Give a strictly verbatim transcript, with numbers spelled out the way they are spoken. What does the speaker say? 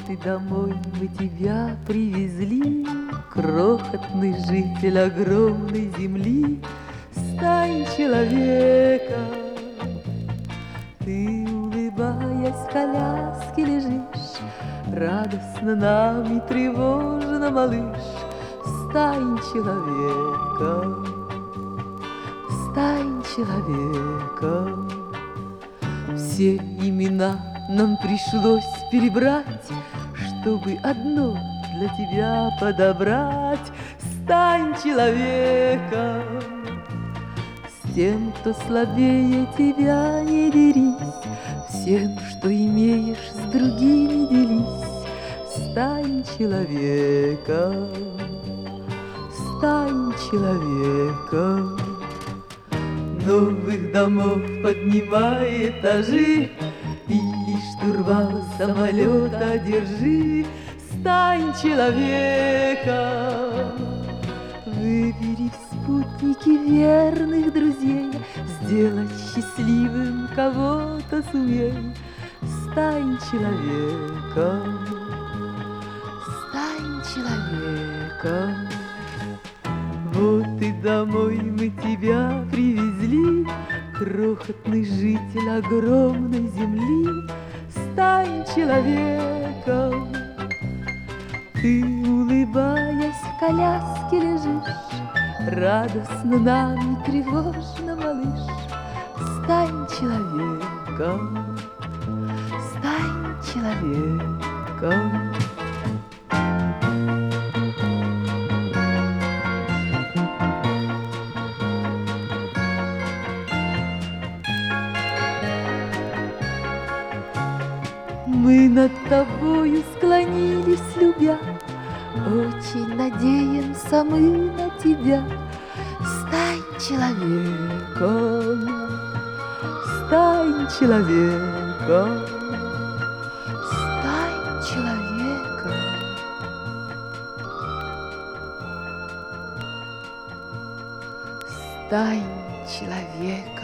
и домой мы тебя привезли, крохотный житель огромной земли, стань человеком. Ты, улыбаясь, в коляске лежишь, радостно нам и тревожно, малыш, стань человеком, стань человеком. Все имена нам пришлось перебрать, чтобы одно для тебя подобрать. Стань человеком. С тем, кто слабее тебя, не дерись, всем, что имеешь, с другими делись. Стань человеком, стань человеком. Новых домов поднимай этажи, или штурвал самолета держи. Стань человеком. Выбери в спутники верных друзей, сделать счастливым кого-то сумей. Стань человеком, стань человеком. Вот и домой мы тебя привезли, крохотный житель огромной земли, стань человеком. Ты, улыбаясь, в коляске лежишь, радостно нам и тревожно, малыш, стань человеком, стань человеком. Мы над тобою склонились, любя, очень надеемся мы на тебя. Стань человеком, стань человеком, стань человеком. Стань человеком.